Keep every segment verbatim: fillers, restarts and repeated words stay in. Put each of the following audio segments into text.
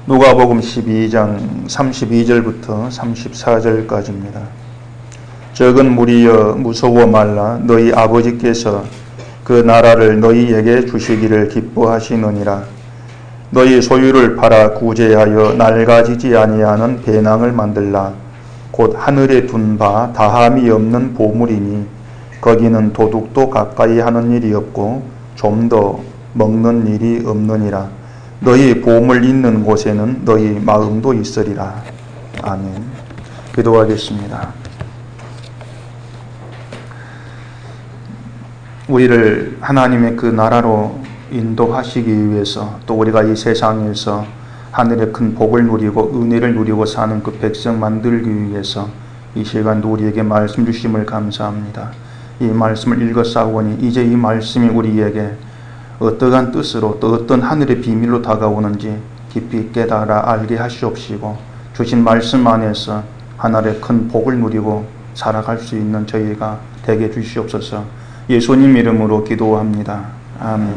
누가복음 십이 장 삼십이 절부터 삼십사 절까지입니다. 적은 무리여 무서워 말라. 너희 아버지께서 그 나라를 너희에게 주시기를 기뻐하시느니라. 너희 소유를 팔아 구제하여 낡아지지 아니하는 배낭을 만들라. 곧 하늘에 둔 바 다함이 없는 보물이니 거기는 도둑도 가까이 하는 일이 없고 좀 더 먹는 일이 없느니라. 너희 보물 있는 곳에는 너희 마음도 있으리라. 아멘. 기도하겠습니다. 우리를 하나님의 그 나라로 인도하시기 위해서, 또 우리가 이 세상에서 하늘의 큰 복을 누리고 은혜를 누리고 사는 그 백성 만들기 위해서 이 시간도 우리에게 말씀 주심을 감사합니다. 이 말씀을 읽었사오니 이제 이 말씀이 우리에게 어떠한 뜻으로 또 어떤 하늘의 비밀로 다가오는지 깊이 깨달아 알게 하시옵시고, 주신 말씀 안에서 하늘의 큰 복을 누리고 살아갈 수 있는 저희가 되게 주시옵소서. 예수님 이름으로 기도합니다. 아멘.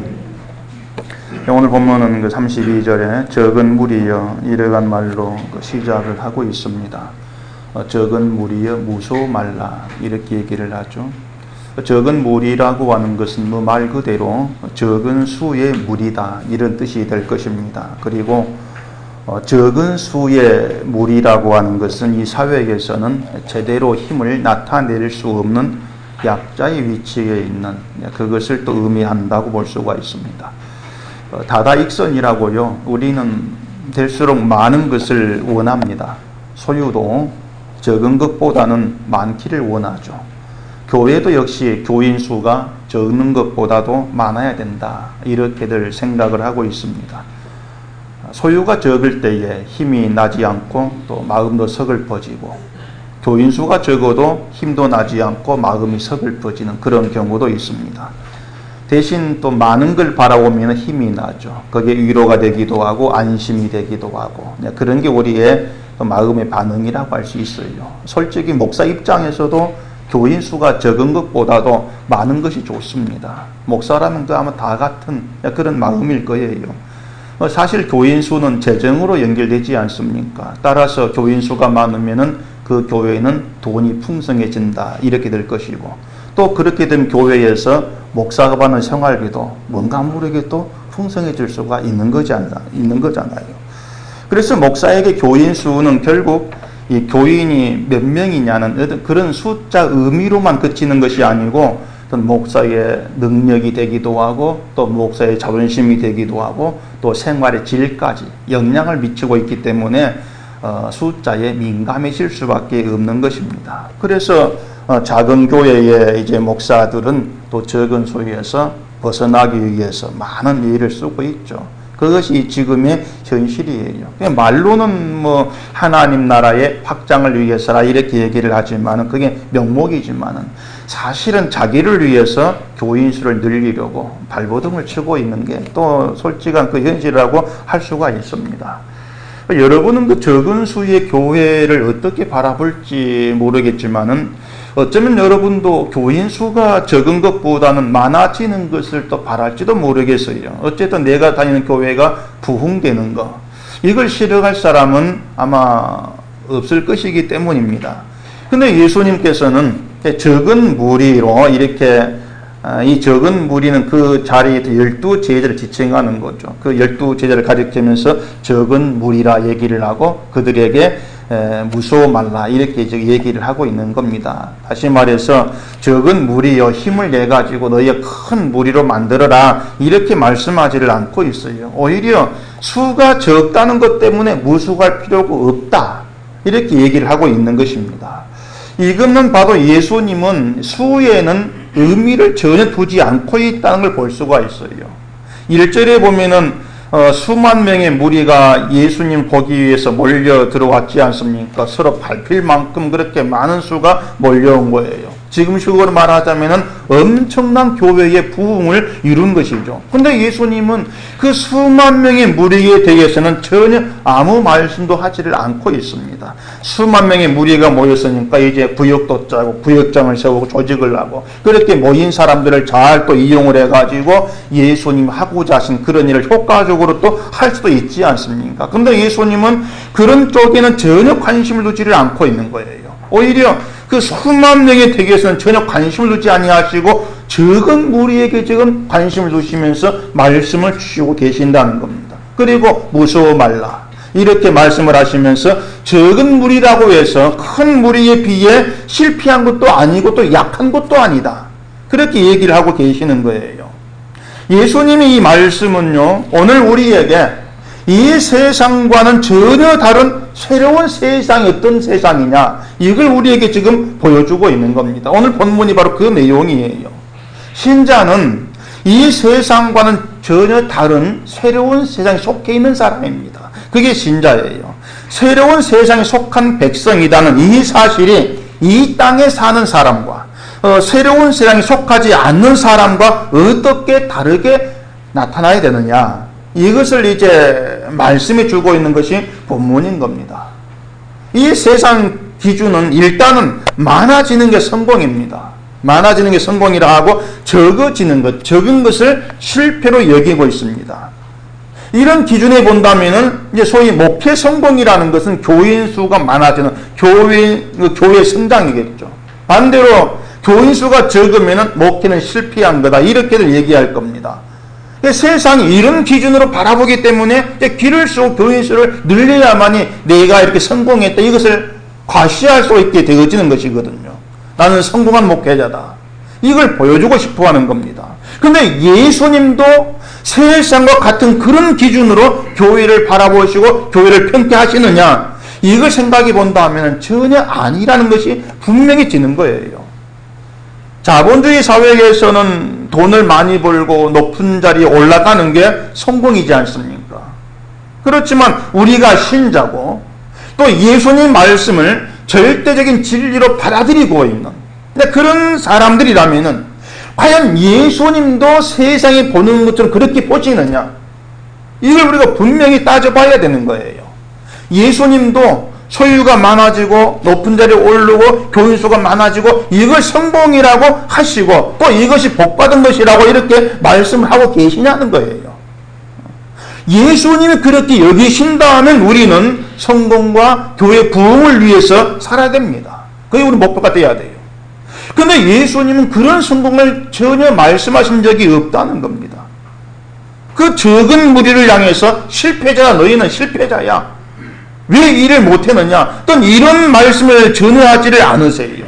오늘 본문은 그 삼십이 절에 적은 무리여 이러한 말로 그 시작을 하고 있습니다. 어, 적은 무리여 무소 말라, 이렇게 얘기를 하죠. 적은 무리라고 하는 것은 뭐 말 그대로 적은 수의 무리다, 이런 뜻이 될 것입니다. 그리고 어, 적은 수의 무리라고 하는 것은 이 사회에서는 제대로 힘을 나타낼 수 없는 약자의 위치에 있는, 그것을 또 의미한다고 볼 수가 있습니다. 어, 다다익선이라고요. 우리는 될수록 많은 것을 원합니다. 소유도 적은 것보다는 많기를 원하죠. 교회도 역시 교인 수가 적는 것보다도 많아야 된다, 이렇게들 생각을 하고 있습니다. 소유가 적을 때에 힘이 나지 않고 또 마음도 서글퍼지고, 교인 수가 적어도 힘도 나지 않고 마음이 서글퍼지는 그런 경우도 있습니다. 대신 또 많은 걸 바라보면 힘이 나죠. 그게 위로가 되기도 하고 안심이 되기도 하고, 그런 게 우리의 마음의 반응이라고 할 수 있어요. 솔직히 목사 입장에서도 교인 수가 적은 것보다도 많은 것이 좋습니다. 목사라면 그 아마 다 같은 그런 마음일 거예요. 사실 교인 수는 재정으로 연결되지 않습니까? 따라서 교인 수가 많으면은 그 교회는 돈이 풍성해진다, 이렇게 될 것이고, 또 그렇게 되면 교회에서 목사가 받는 생활비도 뭔가 모르게 또 풍성해질 수가 있는 거잖아, 있는 거잖아요. 그래서 목사에게 교인 수는 결국 이 교인이 몇 명이냐는 어떤 그런 숫자 의미로만 그치는 것이 아니고, 어떤 목사의 능력이 되기도 하고, 또 목사의 자존심이 되기도 하고, 또 생활의 질까지 영향을 미치고 있기 때문에 어, 숫자에 민감해질 수밖에 없는 것입니다. 그래서 어, 작은 교회의 이제 목사들은 또 적은 소유에서 벗어나기 위해서 많은 예를 쓰고 있죠. 그것이 지금의 현실이에요. 말로는 뭐 하나님 나라의 확장을 위해서라 이렇게 얘기를 하지만은 그게 명목이지만은 사실은 자기를 위해서 교인 수를 늘리려고 발버둥을 치고 있는 게 또 솔직한 그 현실이라고 할 수가 있습니다. 여러분은 그 적은 수의 교회를 어떻게 바라볼지 모르겠지만은 어쩌면 여러분도 교인 수가 적은 것보다는 많아지는 것을 또 바랄지도 모르겠어요. 어쨌든 내가 다니는 교회가 부흥되는 거, 이걸 싫어할 사람은 아마 없을 것이기 때문입니다. 근데 예수님께서는 적은 무리로 이렇게, 이 적은 무리는 그 자리에 열두 제자를 지칭하는 거죠. 그 열두 제자를 가리키면서 적은 무리라 얘기를 하고 그들에게 에, 무서워 말라, 이렇게 얘기를 하고 있는 겁니다. 다시 말해서 적은 무리여 힘을 내가지고 너희가 큰 무리로 만들어라, 이렇게 말씀하지를 않고 있어요. 오히려 수가 적다는 것 때문에 무수할 필요가 없다, 이렇게 얘기를 하고 있는 것입니다. 이것만 봐도 예수님은 수에는 의미를 전혀 두지 않고 있다는 걸 볼 수가 있어요. 일 절에 보면은 어, 수만 명의 무리가 예수님 보기 위해서 몰려 들어왔지 않습니까? 서로 밟힐 만큼 그렇게 많은 수가 몰려온 거예요. 지금식으로 말하자면 엄청난 교회의 부흥을 이룬 것이죠. 근데 예수님은 그 수만 명의 무리에 대해서는 전혀 아무 말씀도 하지를 않고 있습니다. 수만 명의 무리가 모였으니까 이제 구역도 짜고 구역장을 세우고 조직을 하고 그렇게 모인 사람들을 잘 또 이용을 해가지고 예수님 하고자 하신 그런 일을 효과적으로 또 할 수도 있지 않습니까? 근데 예수님은 그런 쪽에는 전혀 관심을 두지를 않고 있는 거예요. 오히려 그 수만 명의 댁에서는 전혀 관심을 두지 아니하시고 적은 무리에게 지금 관심을 두시면서 말씀을 주시고 계신다는 겁니다. 그리고 무서워 말라 이렇게 말씀을 하시면서 적은 무리라고 해서 큰 무리에 비해 실패한 것도 아니고 또 약한 것도 아니다. 그렇게 얘기를 하고 계시는 거예요. 예수님이 이 말씀은요, 오늘 우리에게 이 세상과는 전혀 다른 새로운 세상이 어떤 세상이냐, 이걸 우리에게 지금 보여주고 있는 겁니다. 오늘 본문이 바로 그 내용이에요. 신자는 이 세상과는 전혀 다른 새로운 세상에 속해 있는 사람입니다. 그게 신자예요. 새로운 세상에 속한 백성이라는 이 사실이 이 땅에 사는 사람과 어, 새로운 세상에 속하지 않는 사람과 어떻게 다르게 나타나야 되느냐, 이것을 이제 말씀해 주고 있는 것이 본문인 겁니다. 이 세상 기준은 일단은 많아지는 게 성공입니다. 많아지는 게 성공이라 하고 적어지는 것, 적은 것을 실패로 여기고 있습니다. 이런 기준에 본다면은 이제 소위 목회 성공이라는 것은 교인 수가 많아지는 교회 교회 성장이겠죠. 반대로 교인 수가 적으면은 목회는 실패한 거다, 이렇게들 얘기할 겁니다. 세상이 이런 기준으로 바라보기 때문에 길을 쓰고 교인 수를 늘려야만이 내가 이렇게 성공했다, 이것을 과시할 수 있게 되어지는 것이거든요. 나는 성공한 목회자다, 이걸 보여주고 싶어 하는 겁니다. 그런데 예수님도 세상과 같은 그런 기준으로 교회를 바라보시고 교회를 평가하시느냐, 이걸 생각해 본다면 전혀 아니라는 것이 분명히 지는 거예요. 자본주의 사회에서는 돈을 많이 벌고 높은 자리에 올라가는 게 성공이지 않습니까? 그렇지만 우리가 신자고 또 예수님 말씀을 절대적인 진리로 받아들이고 있는 그런 사람들이라면은 과연 예수님도 세상에 보는 것처럼 그렇게 보시느냐, 이걸 우리가 분명히 따져봐야 되는 거예요. 예수님도 소유가 많아지고 높은 자리에 오르고 교인 수가 많아지고 이걸 성공이라고 하시고 또 이것이 복받은 것이라고 이렇게 말씀을 하고 계시냐는 거예요. 예수님이 그렇게 여기신다면 우리는 성공과 교회 부흥을 위해서 살아야 됩니다. 그게 우리 목표가 돼야 돼요. 그런데 예수님은 그런 성공을 전혀 말씀하신 적이 없다는 겁니다. 그 적은 무리를 향해서 실패자야, 너희는 실패자야, 왜 일을 못했느냐, 또 이런 말씀을 전혀 하지를 않으세요.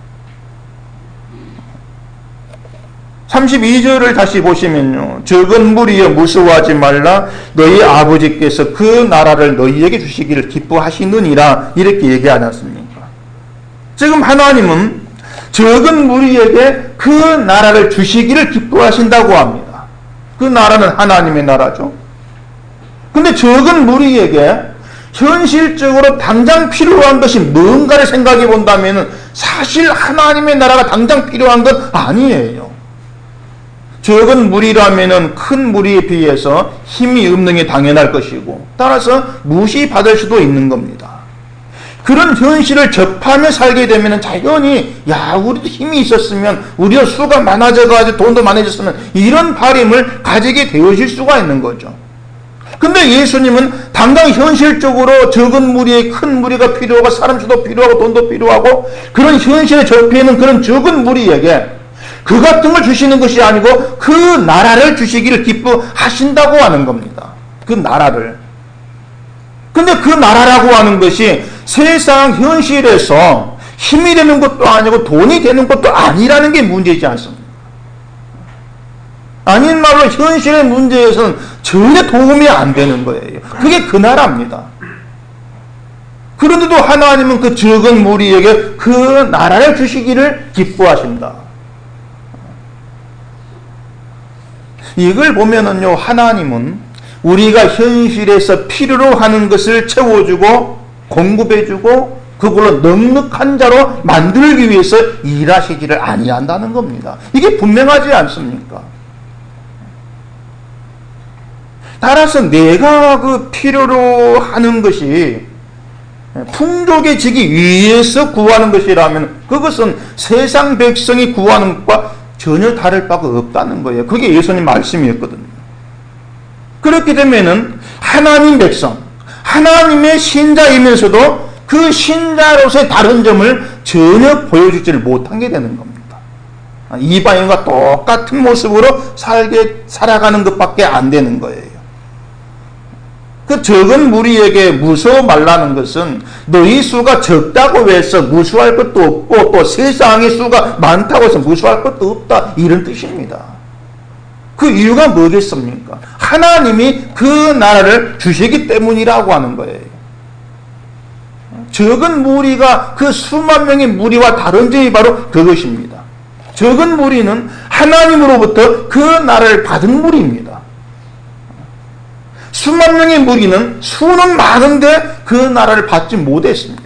삼십이 절을 다시 보시면요, 적은 무리여 무서워하지 말라, 너희 아버지께서 그 나라를 너희에게 주시기를 기뻐하시느니라, 이렇게 얘기하지 않습니까? 지금 하나님은 적은 무리에게 그 나라를 주시기를 기뻐하신다고 합니다. 그 나라는 하나님의 나라죠. 근데 적은 무리에게 현실적으로 당장 필요한 것이 뭔가를 생각해 본다면 사실 하나님의 나라가 당장 필요한 건 아니에요. 적은 무리라면 큰 무리에 비해서 힘이 없는 게 당연할 것이고 따라서 무시받을 수도 있는 겁니다. 그런 현실을 접하며 살게 되면 당연히 야, 우리도 힘이 있었으면, 우리도 수가 많아져가지고 돈도 많아졌으면, 이런 바람을 가지게 되어질 수가 있는 거죠. 근데 예수님은 당장 현실적으로 적은 무리에 큰 무리가 필요하고 사람 수도 필요하고 돈도 필요하고 그런 현실에 접해 있는 그런 적은 무리에게 그 같은 걸 주시는 것이 아니고 그 나라를 주시기를 기뻐하신다고 하는 겁니다. 그 나라를. 근데 그 나라라고 하는 것이 세상 현실에서 힘이 되는 것도 아니고 돈이 되는 것도 아니라는 게 문제이지 않습니까? 아닌 말로 현실의 문제에서는 전혀 도움이 안 되는 거예요. 그게 그 나라입니다. 그런데도 하나님은 그 적은 무리에게 그 나라를 주시기를 기뻐하신다. 이걸 보면은요, 하나님은 우리가 현실에서 필요로 하는 것을 채워주고 공급해주고 그걸로 넉넉한 자로 만들기 위해서 일하시지를 아니한다는 겁니다. 이게 분명하지 않습니까? 따라서 내가 그 필요로 하는 것이 풍족해지기 위해서 구하는 것이라면 그것은 세상 백성이 구하는 것과 전혀 다를 바가 없다는 거예요. 그게 예수님 말씀이었거든요. 그렇게 되면은 하나님 백성, 하나님의 신자이면서도 그 신자로서의 다른 점을 전혀 보여주지를 못하게 되는 겁니다. 이방인과 똑같은 모습으로 살게, 살아가는 것밖에 안 되는 거예요. 그 적은 무리에게 무서워 말라는 것은 너희 수가 적다고 해서 무수할 것도 없고 또 세상의 수가 많다고 해서 무수할 것도 없다, 이런 뜻입니다. 그 이유가 뭐겠습니까? 하나님이 그 나라를 주시기 때문이라고 하는 거예요. 적은 무리가 그 수만 명의 무리와 다른 점이 바로 그것입니다. 적은 무리는 하나님으로부터 그 나라를 받은 무리입니다. 수만 명의 무리는 수는 많은데 그 나라를 받지 못했습니다.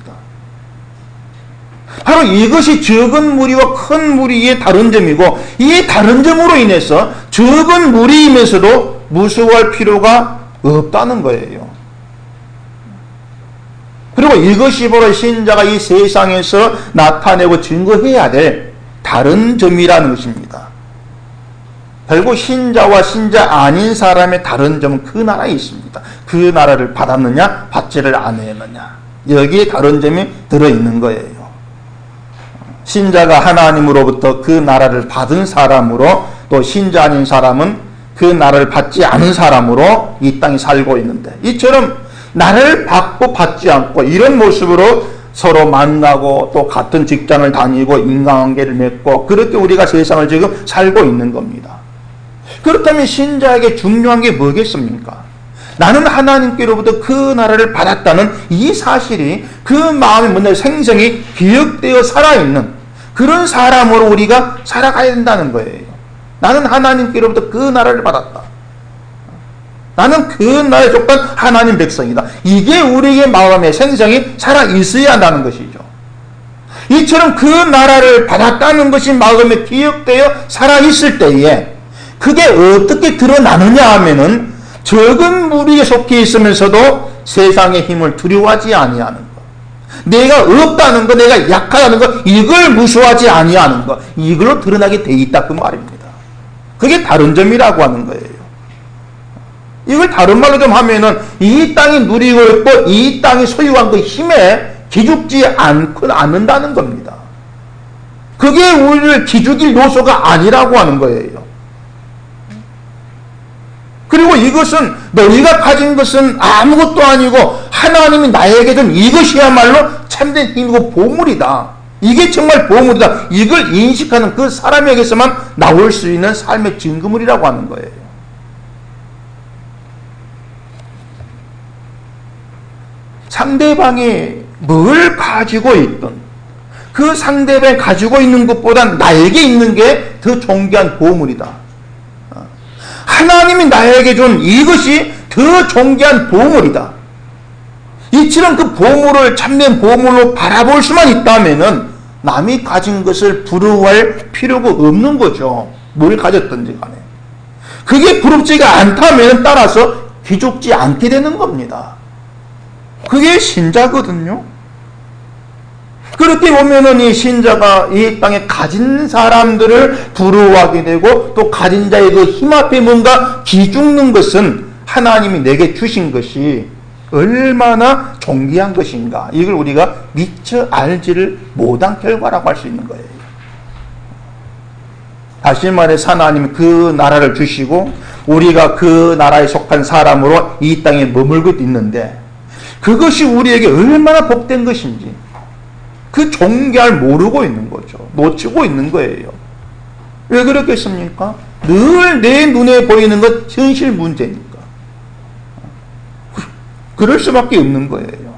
바로 이것이 적은 무리와 큰 무리의 다른 점이고, 이 다른 점으로 인해서 적은 무리이면서도 무서워할 필요가 없다는 거예요. 그리고 이것이 바로 신자가 이 세상에서 나타내고 증거해야 될 다른 점이라는 것입니다. 결국 신자와 신자 아닌 사람의 다른 점은 그 나라에 있습니다. 그 나라를 받았느냐 받지를 않았느냐, 여기에 다른 점이 들어있는 거예요. 신자가 하나님으로부터 그 나라를 받은 사람으로, 또 신자 아닌 사람은 그 나라를 받지 않은 사람으로 이 땅에 살고 있는데, 이처럼 나를 받고 받지 않고 이런 모습으로 서로 만나고 또 같은 직장을 다니고 인간관계를 맺고, 그렇게 우리가 세상을 지금 살고 있는 겁니다. 그렇다면 신자에게 중요한 게 뭐겠습니까? 나는 하나님께로부터 그 나라를 받았다는 이 사실이 그 마음에 먼저 생생히 기억되어 살아있는 그런 사람으로 우리가 살아가야 된다는 거예요. 나는 하나님께로부터 그 나라를 받았다. 나는 그 나라에 속한 하나님 백성이다. 이게 우리의 마음에 생생히 살아있어야 한다는 것이죠. 이처럼 그 나라를 받았다는 것이 마음에 기억되어 살아있을 때에 그게 어떻게 드러나느냐 하면은 적은 무리에 속해 있으면서도 세상의 힘을 두려워하지 아니하는 것, 내가 없다는 것, 내가 약하다는 것, 이걸 무서워하지 아니하는 것, 이걸로 드러나게 돼 있다, 그 말입니다. 그게 다른 점이라고 하는 거예요. 이걸 다른 말로 좀 하면은 이 땅이 누리고 있고 이 땅이 소유한 그 힘에 기죽지 않고 않는다는 겁니다. 그게 우리를 기죽일 요소가 아니라고 하는 거예요. 그리고 이것은 너희가 가진 것은 아무것도 아니고 하나님이 나에게 준 이것이야말로 참된 힘이고 보물이다. 이게 정말 보물이다. 이걸 인식하는 그 사람에게서만 나올 수 있는 삶의 증거물이라고 하는 거예요. 상대방이 뭘 가지고 있든 그 상대방이 가지고 있는 것보다 나에게 있는 게 더 존귀한 보물이다. 하나님이 나에게 준 이것이 더 존귀한 보물이다. 이처럼 그 보물을 참된 보물로 바라볼 수만 있다면은 남이 가진 것을 부러워할 필요가 없는 거죠. 뭘 가졌든지 간에. 그게 부럽지가 않다면 따라서 기죽지 않게 되는 겁니다. 그게 신자거든요. 그렇게 보면은 이 신자가 이 땅에 가진 사람들을 부러워하게 되고 또 가진 자의 그 힘 앞에 뭔가 기죽는 것은 하나님이 내게 주신 것이 얼마나 존귀한 것인가, 이걸 우리가 미처 알지를 못한 결과라고 할 수 있는 거예요. 다시 말해서 하나님이 그 나라를 주시고 우리가 그 나라에 속한 사람으로 이 땅에 머물고 있는데 그것이 우리에게 얼마나 복된 것인지 그 존귀함을 모르고 있는 거죠. 놓치고 있는 거예요. 왜 그렇겠습니까? 늘 내 눈에 보이는 것 현실 문제니까. 그럴 수밖에 없는 거예요.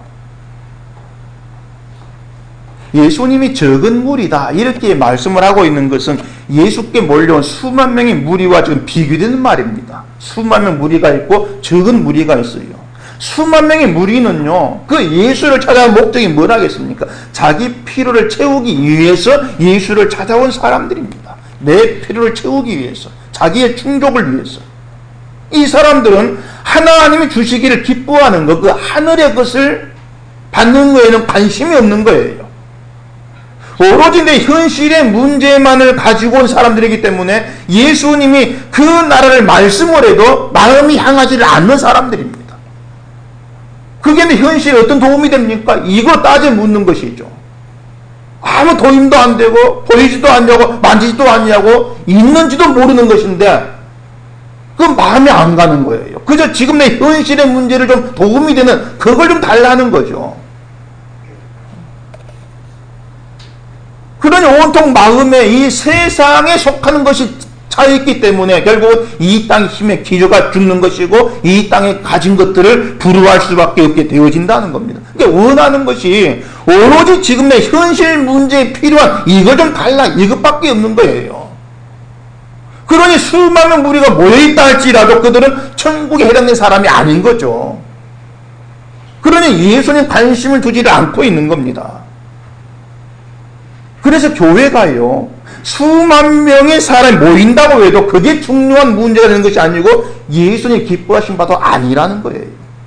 예수님이 적은 무리다 이렇게 말씀을 하고 있는 것은 예수께 몰려온 수만 명의 무리와 지금 비교되는 말입니다. 수만 명 무리가 있고 적은 무리가 있어요. 수만 명의 무리는요, 그 예수를 찾아온 목적이 뭐라겠습니까? 자기 필요를 채우기 위해서 예수를 찾아온 사람들입니다. 내 필요를 채우기 위해서, 자기의 충족을 위해서. 이 사람들은 하나님이 주시기를 기뻐하는 것, 그 하늘의 것을 받는 거에는 관심이 없는 거예요. 오로지 내 현실의 문제만을 가지고 온 사람들이기 때문에 예수님이 그 나라를 말씀을 해도 마음이 향하지를 않는 사람들입니다. 그게 내 현실에 어떤 도움이 됩니까? 이거 따져 묻는 것이죠. 아무 도움도 안 되고 보이지도 않냐고 만지지도 않냐고 있는지도 모르는 것인데 그 마음이 안 가는 거예요. 그저 지금 내 현실의 문제를 좀 도움이 되는 그걸 좀 달라는 거죠. 그러니 온통 마음에 이 세상에 속하는 것이 차있기 때문에 결국 이 땅 힘에 기저가 죽는 것이고 이 땅에 가진 것들을 부러워할 수밖에 없게 되어진다는 겁니다. 그러니까 원하는 것이 오로지 지금 내 현실 문제에 필요한 이거 좀 달라 이것밖에 없는 거예요. 그러니 수많은 무리가 모여있다 할지라도 그들은 천국에 해당된 사람이 아닌 거죠. 그러니 예수님 관심을 두지를 않고 있는 겁니다. 그래서 교회가요, 수만 명의 사람이 모인다고 해도 그게 중요한 문제가 되는 것이 아니고 예수님 기뻐하신 바도 아니라는 거예요.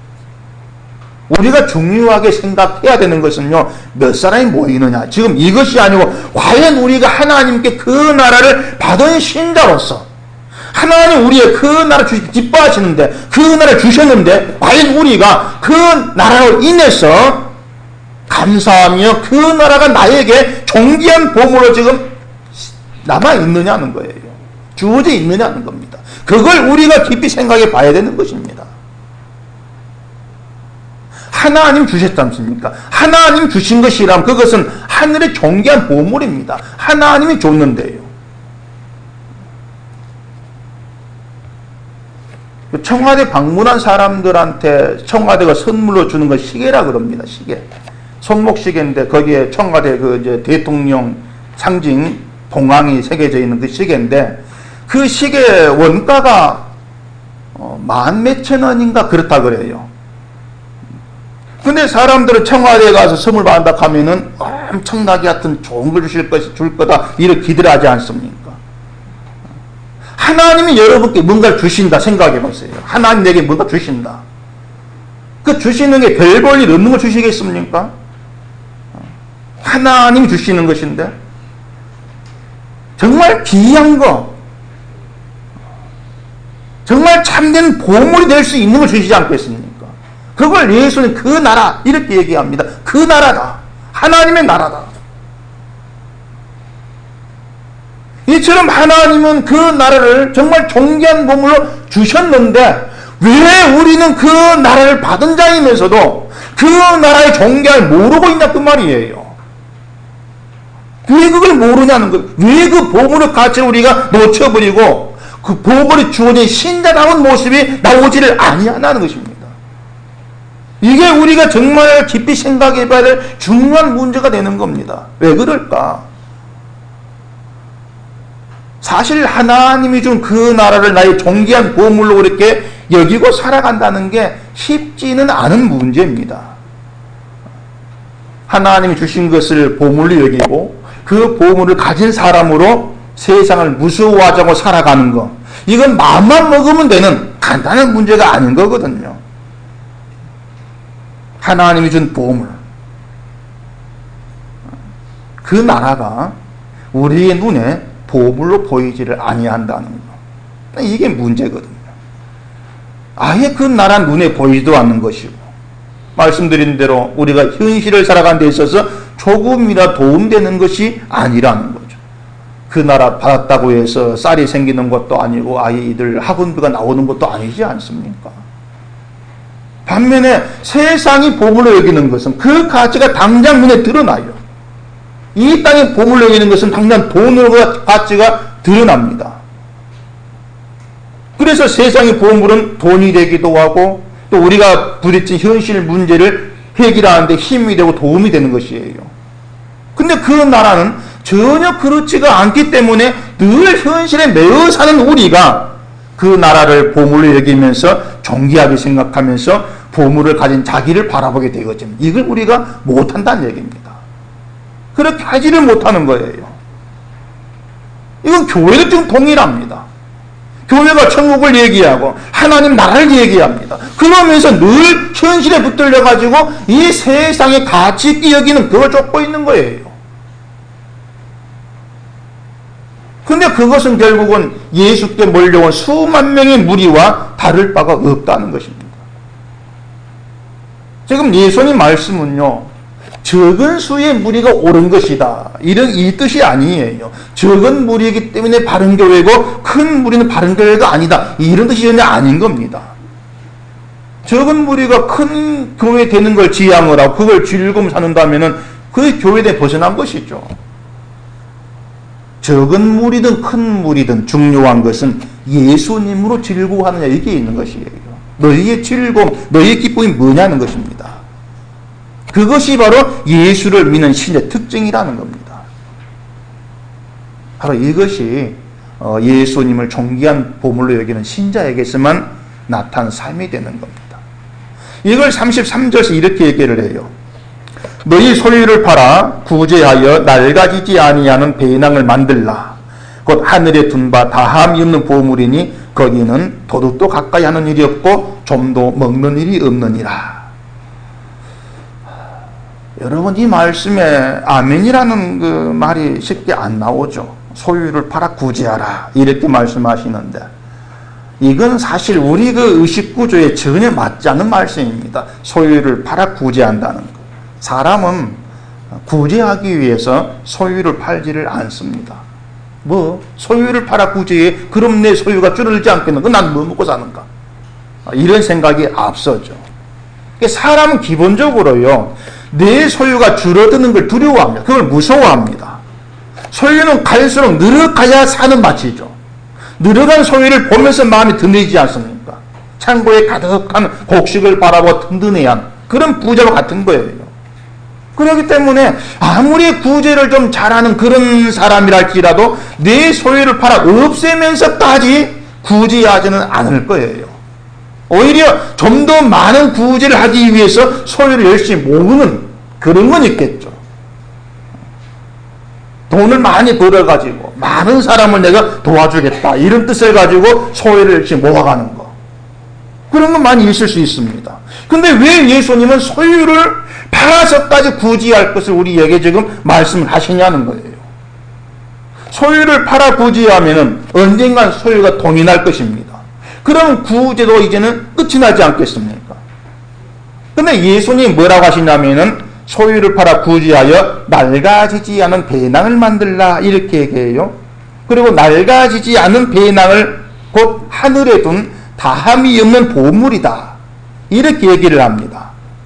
우리가 중요하게 생각해야 되는 것은요, 몇 사람이 모이느냐. 지금 이것이 아니고 과연 우리가 하나님께 그 나라를 받은 신자로서 하나님 우리의 그 나라 주시 기뻐하시는데 그 나라를 주셨는데 과연 우리가 그 나라로 인해서 감사하며 그 나라가 나에게 존귀한 보물로 지금 남아있느냐는 거예요. 주어져 있느냐는 겁니다. 그걸 우리가 깊이 생각해 봐야 되는 것입니다. 하나님 주셨지 않습니까? 하나님 주신 것이라면 그것은 하늘의 존귀한 보물입니다. 하나님이 줬는데요. 청와대 방문한 사람들한테 청와대가 선물로 주는 건 시계라 그럽니다. 시계. 손목시계인데 거기에 청와대 그 이제 대통령 상징 봉황이 새겨져 있는 그 시계인데 그 시계 원가가 어, 만 몇천 원인가 그렇다 그래요. 근데 사람들은 청와대에 가서 선물 받는다 하면은 엄청나게 하여튼 좋은 걸 주실 것이 줄 거다 이렇게 기대하지 않습니까? 하나님이 여러분께 뭔가를 주신다 생각해 보세요. 하나님 내게 뭔가 주신다. 그 주시는 게 별 볼 일 없는 걸 주시겠습니까? 하나님이 주시는 것인데 정말 귀한 거, 정말 참된 보물이 될 수 있는 걸 주시지 않겠습니까? 그걸 예수는 그 나라 이렇게 얘기합니다. 그 나라다. 하나님의 나라다. 이처럼 하나님은 그 나라를 정말 존귀한 보물로 주셨는데 왜 우리는 그 나라를 받은 자이면서도 그 나라의 존귀함을 모르고 있냐 그 말이에요. 왜 그걸 모르냐는 거예요. 왜 그 보물의 가치를 우리가 놓쳐버리고 그 보물이 주어진 신자다운 모습이 나오지를 아니하는 것입니다. 이게 우리가 정말 깊이 생각해 봐야 될 중요한 문제가 되는 겁니다. 왜 그럴까? 사실 하나님이 준 그 나라를 나의 존귀한 보물로 이렇게 여기고 살아간다는 게 쉽지는 않은 문제입니다. 하나님이 주신 것을 보물로 여기고 그 보물을 가진 사람으로 세상을 무서워하자고 살아가는 것, 이건 마음만 먹으면 되는 간단한 문제가 아닌 거거든요. 하나님이 준 보물, 그 나라가 우리의 눈에 보물로 보이지를 아니한다는 것, 이게 문제거든요. 아예 그 나라 눈에 보이지도 않는 것이고, 말씀드린 대로 우리가 현실을 살아가는 데 있어서 조금이라 도움되는 것이 아니라는 거죠. 그 나라 받았다고 해서 쌀이 생기는 것도 아니고 아이들 학원비가 나오는 것도 아니지 않습니까? 반면에 세상이 보물로 여기는 것은 그 가치가 당장 눈에 드러나요. 이 땅에 보물로 여기는 것은 당장 돈으로 가치가 드러납니다. 그래서 세상의 보물은 돈이 되기도 하고 또 우리가 부딪힌 현실 문제를 해결하는데 힘이 되고 도움이 되는 것이에요. 근데 그 나라는 전혀 그렇지가 않기 때문에 늘 현실에 매여 사는 우리가 그 나라를 보물로 여기면서 존귀하게 생각하면서 보물을 가진 자기를 바라보게 되거든요. 이걸 우리가 못한다는 얘기입니다. 그렇게 하지를 못하는 거예요. 이건 교회도 지금 동일합니다. 교회가 천국을 얘기하고 하나님 나라를 얘기합니다. 그러면서 늘 현실에 붙들려 가지고 이 세상의 가치 있게 여기는 그걸 쫓고 있는 거예요. 근데 그것은 결국은 예수께 몰려온 수만 명의 무리와 다를 바가 없다는 것입니다. 지금 예수님 말씀은요, 적은 수의 무리가 옳은 것이다, 이런 이 뜻이 아니에요. 적은 무리이기 때문에 바른 교회고 큰 무리는 바른 교회가 아니다, 이런 뜻이 전혀 아닌 겁니다. 적은 무리가 큰 교회 되는 걸 지향을 하고 그걸 즐거움 사는다면은 그 교회에 벗어난 것이죠. 적은 무리든 큰 무리든 중요한 것은 예수님으로 즐거워하느냐, 이게 있는 것이에요. 너희의 즐거움, 너희의 기쁨이 뭐냐는 것입니다. 그것이 바로 예수를 믿는 신의 특징이라는 겁니다. 바로 이것이 예수님을 존귀한 보물로 여기는 신자에게서만 나타난 삶이 되는 겁니다. 이걸 삼십삼 절에서 이렇게 얘기를 해요. 너희 소유를 팔아 구제하여 낡아지지 아니하는 배낭을 만들라. 곧 하늘에 둔 바 다함이 없는 보물이니 거기는 도둑도 가까이 하는 일이 없고 좀도 먹는 일이 없느니라. 여러분, 이 말씀에 아멘이라는 그 말이 쉽게 안 나오죠. 소유를 팔아 구제하라, 이렇게 말씀하시는데 이건 사실 우리 그 의식 구조에 전혀 맞지 않는 말씀입니다. 소유를 팔아 구제한다는 것. 사람은 구제하기 위해서 소유를 팔지를 않습니다. 뭐 소유를 팔아 구제해, 그럼 내 소유가 줄어들지 않겠는가? 난 뭐 먹고 사는가? 이런 생각이 앞서죠. 사람은 기본적으로요, 내 소유가 줄어드는 걸 두려워합니다. 그걸 무서워합니다. 소유는 갈수록 늘어가야 사는 맛이죠. 늘어간 소유를 보면서 마음이 든든해지지 않습니까? 창고에 가득한 곡식을 바라보고 든든해한 그런 부자와 같은 거예요. 그렇기 때문에 아무리 구제를 좀 잘하는 그런 사람이랄지라도 내 소유를 팔아 없애면서까지 구제하지는 않을 거예요. 오히려 좀 더 많은 구제를 하기 위해서 소유를 열심히 모으는 그런 건 있겠죠. 돈을 많이 벌어가지고 많은 사람을 내가 도와주겠다, 이런 뜻을 가지고 소유를 열심히 모아가는 거, 그런 건 많이 있을 수 있습니다. 근데 왜 예수님은 소유를 팔아서까지 구제할 것을 우리에게 지금 말씀을 하시냐는 거예요. 소유를 팔아 구제하면은 언젠간 소유가 돈이 날 것입니다. 그럼 구제도 이제는 끝이 나지 않겠습니까? 근데 예수님이 뭐라고 하시냐면은 소유를 팔아 구제하여 낡아지지 않은 배낭을 만들라, 이렇게 얘기해요. 그리고 낡아지지 않은 배낭을 곧 하늘에 둔 다함이 없는 보물이다, 이렇게 얘기를 합니다.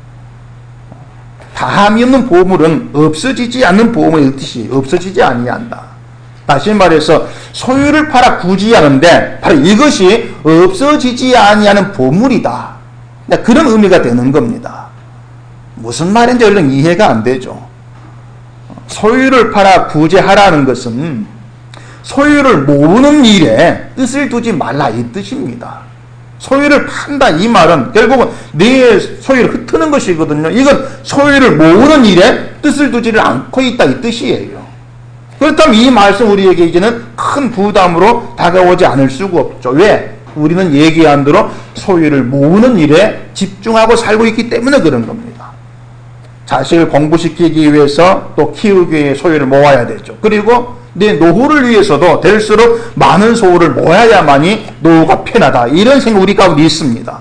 다함이 없는 보물은 없어지지 않는 보물의 뜻이 없어지지 아니한다. 다시 말해서 소유를 팔아 구제하는데 바로 이것이 없어지지 아니하는 보물이다, 그런 의미가 되는 겁니다. 무슨 말인지 얼른 이해가 안 되죠. 소유를 팔아 구제하라는 것은 소유를 모으는 일에 뜻을 두지 말라, 이 뜻입니다. 소유를 판다, 이 말은 결국은 내 소유를 흩트는 것이거든요. 이건 소유를 모으는 일에 뜻을 두지를 않고 있다, 이 뜻이에요. 그렇다면 이 말씀 우리에게 이제는 큰 부담으로 다가오지 않을 수가 없죠. 왜? 우리는 얘기한 대로 소유를 모으는 일에 집중하고 살고 있기 때문에 그런 겁니다. 자식을 공부시키기 위해서 또 키우기 위해 소유를 모아야 되죠. 그리고 내 노후를 위해서도 될수록 많은 소유를 모아야만이 노후가 편하다, 이런 생각 우리 가운데 있습니다.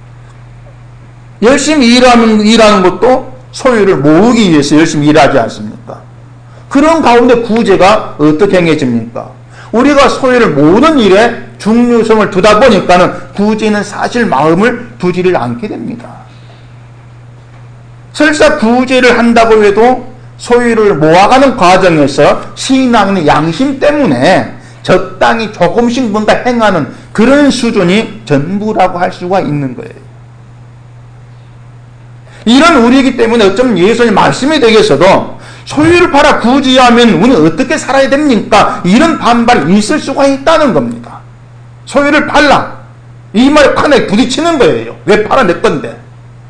열심히 일하는, 일하는 것도 소유를 모으기 위해서 열심히 일하지 않습니까? 그런 가운데 구제가 어떻게 행해집니까? 우리가 소유를 모으는 일에 중요성을 두다 보니까는 구제는 사실 마음을 두지를 않게 됩니다. 설사 구제를 한다고 해도 소유를 모아가는 과정에서 신앙의 양심 때문에 적당히 조금씩 뭔가 행하는 그런 수준이 전부라고 할 수가 있는 거예요. 이런 우리이기 때문에 어쩌면 예수님 말씀에 대해서도 소유를 팔아 구제하면 우리는 어떻게 살아야 됩니까? 이런 반발이 있을 수가 있다는 겁니다. 소유를 팔라, 이 말에 판에 부딪히는 거예요. 왜 팔아 내 건데?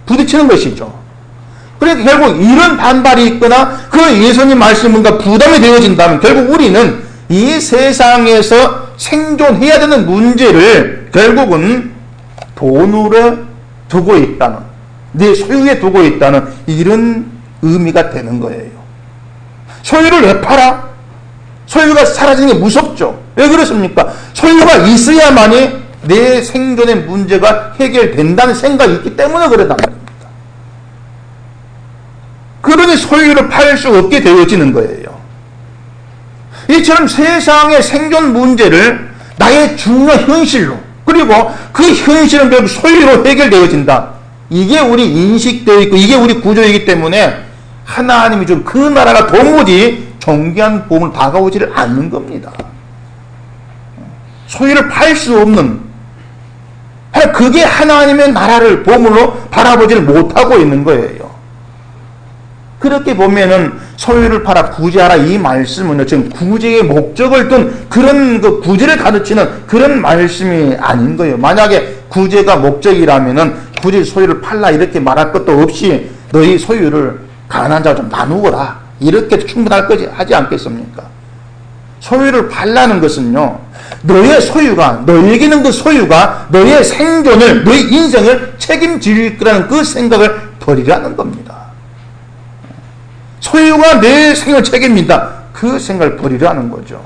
부딪히는 것이죠. 그러니까 결국 이런 반발이 있거나 그 예수님 말씀이 뭔가 부담이 되어진다면 결국 우리는 이 세상에서 생존해야 되는 문제를 결국은 돈으로 두고 있다는, 내 소유에 두고 있다는 이런 의미가 되는 거예요. 소유를 왜 팔아? 소유가 사라지는 게 무섭죠. 왜 그렇습니까? 소유가 있어야만이 내 생존의 문제가 해결된다는 생각이 있기 때문에 그러단 말입니다. 그러니 소유를 팔 수 없게 되어지는 거예요. 이처럼 세상의 생존 문제를 나의 중요한 현실로, 그리고 그 현실은 결국 소유로 해결되어진다. 이게 우리 인식되어 있고 이게 우리 구조이기 때문에 하나님이 준 그 나라가 도무지 존귀한 보험을 다가오지를 않는 겁니다. 소유를 팔 수 없는, 그게 하나님의 나라를 보물로 바라보지를 못하고 있는 거예요. 그렇게 보면은 소유를 팔아 구제하라 이 말씀은 지금 구제의 목적을 둔 그런 그 구제를 가르치는 그런 말씀이 아닌 거예요. 만약에 구제가 목적이라면은 굳이 소유를 팔라 이렇게 말할 것도 없이 너희 소유를 가난한 자와 좀 나누어라 이렇게 충분할 거지 하지 않겠습니까? 소유를 팔라는 것은요, 너의 소유가, 너에게는 그 소유가 너의 생존을, 너의 인생을 책임질 거라는 그 생각을 버리라는 겁니다. 소유가 내 생을 책임진다. 그 생각을 버리라는 거죠.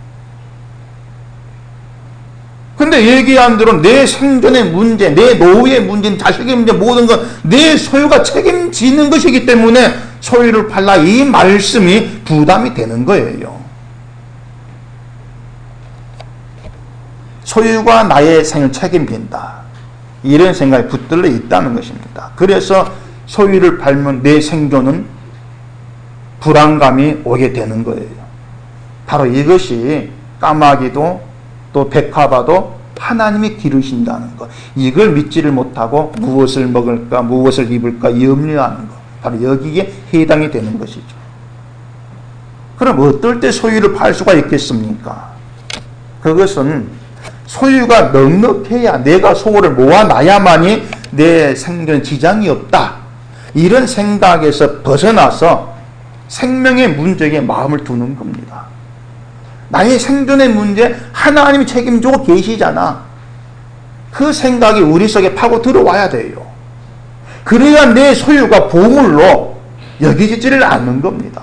근데 얘기한 대로 내 생존의 문제, 내 노후의 문제, 자식의 문제, 모든 건 내 소유가 책임지는 것이기 때문에 소유를 팔라 이 말씀이 부담이 되는 거예요. 소유가 나의 생을 책임진다. 이런 생각이 붙들려 있다는 것입니다. 그래서 소유를 팔면 내 생존은 불안감이 오게 되는 거예요. 바로 이것이 까마귀도 또 백합화도 하나님이 기르신다는 것. 이걸 믿지를 못하고 무엇을 먹을까 무엇을 입을까 염려하는 것. 바로 여기에 해당이 되는 것이죠. 그럼 어떨 때 소유를 팔 수가 있겠습니까? 그것은 소유가 넉넉해야, 내가 소유를 모아놔야만이 내 생존에 지장이 없다. 이런 생각에서 벗어나서 생명의 문제에 마음을 두는 겁니다. 나의 생존의 문제 하나님이 책임지고 계시잖아. 그 생각이 우리 속에 파고 들어와야 돼요. 그래야 내 소유가 보물로 여기지지를 않는 겁니다.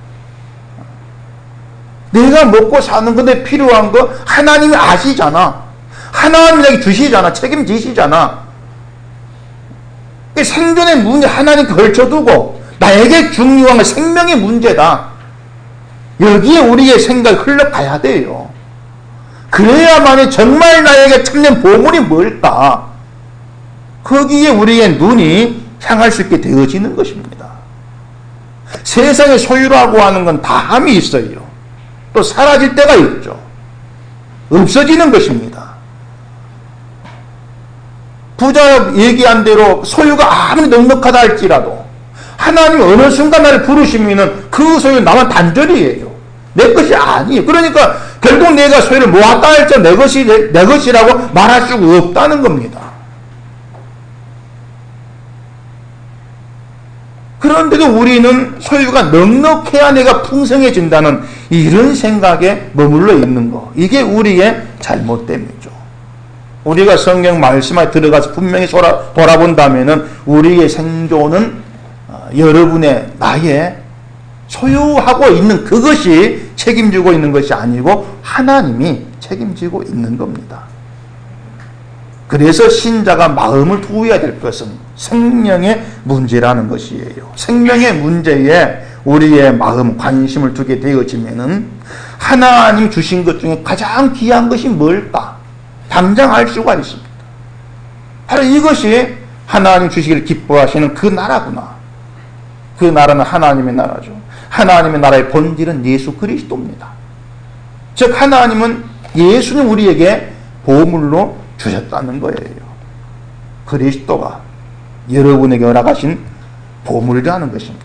내가 먹고 사는 건데 필요한 거 하나님이 아시잖아. 하나님이 내게 주시잖아. 책임지시잖아. 생존의 문제 하나님 걸쳐두고 나에게 중요한 건 생명의 문제다. 여기에 우리의 생각이 흘러가야 돼요. 그래야만이 정말 나에게 참된 보물이 뭘까? 거기에 우리의 눈이 향할 수 있게 되어지는 것입니다. 세상의 소유라고 하는 건 다함이 있어요. 또 사라질 때가 있죠. 없어지는 것입니다. 부자 얘기한 대로 소유가 아무리 넉넉하다 할지라도 하나님이 어느 순간 나를 부르시면은 그 소유 나만 단절이에요. 내 것이 아니에요. 그러니까 결국 내가 소유를 모았다 할지 내 것이 내, 내 것이라고 말할 수가 없다는 겁니다. 그런데도 우리는 소유가 넉넉해야 내가 풍성해진다는 이런 생각에 머물러 있는 거. 이게 우리의 잘못됨이죠. 우리가 성경 말씀에 들어가서 분명히 돌아본다면은 우리의 생존은 여러분의 나의 소유하고 있는 그것이 책임지고 있는 것이 아니고 하나님이 책임지고 있는 겁니다. 그래서 신자가 마음을 두어야 될 것은 생명의 문제라는 것이에요. 생명의 문제에 우리의 마음, 관심을 두게 되어지면은 하나님 주신 것 중에 가장 귀한 것이 뭘까? 당장 알 수가 있습니다. 바로 이것이 하나님 주시기를 기뻐하시는 그 나라구나. 그 나라는 하나님의 나라죠. 하나님의 나라의 본질은 예수 그리스도입니다. 즉 하나님은 예수는 우리에게 보물로 주셨다는 거예요. 그리스도가 여러분에게 허락하신 보물이라는 것입니다.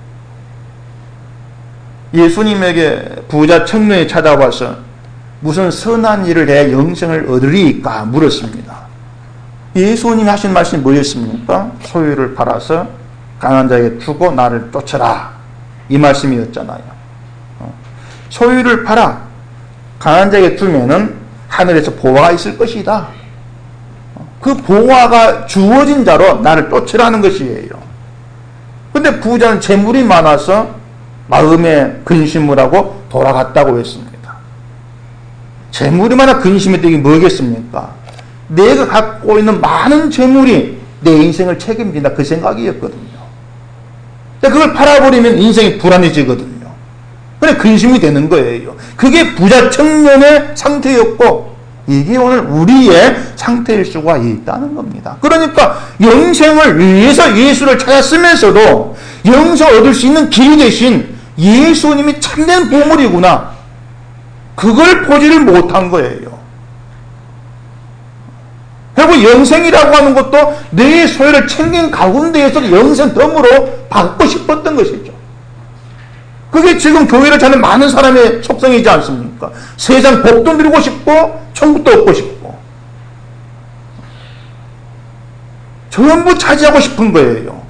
예수님에게 부자 청년이 찾아와서 무슨 선한 일을 해 영생을 얻으리까 물었습니다. 예수님이 하신 말씀이 뭐였습니까? 소유를 팔아서 가난한 자에게 주고 나를 쫓아라. 이 말씀이었잖아요. 소유를 팔아 가난한 자에게 주면은 하늘에서 보화가 있을 것이다. 그 보화가 주어진 자로 나를 쫓으라는 것이에요. 근데 부자는 재물이 많아서 마음에 근심을 하고 돌아갔다고 했습니다. 재물이 많아 근심이 되기 뭐겠습니까? 내가 갖고 있는 많은 재물이 내 인생을 책임진다, 그 생각이었거든요. 근데 그걸 팔아버리면 인생이 불안해지거든요. 그래 근심이 되는 거예요. 그게 부자 청년의 상태였고 이게 오늘 우리의 상태일 수가 있다는 겁니다. 그러니까 영생을 위해서 예수를 찾았으면서도 영생을 얻을 수 있는 길이 되신 예수님이 참된 보물이구나, 그걸 보지를 못한 거예요. 결국 영생이라고 하는 것도 내 소유를 챙긴 가운데에서 영생 덤으로 받고 싶었던 것이죠. 그게 지금 교회를 찾는 많은 사람의 속성이지 않습니까? 세상 복도 누리고 싶고 천국도 얻고 싶고 전부 차지하고 싶은 거예요.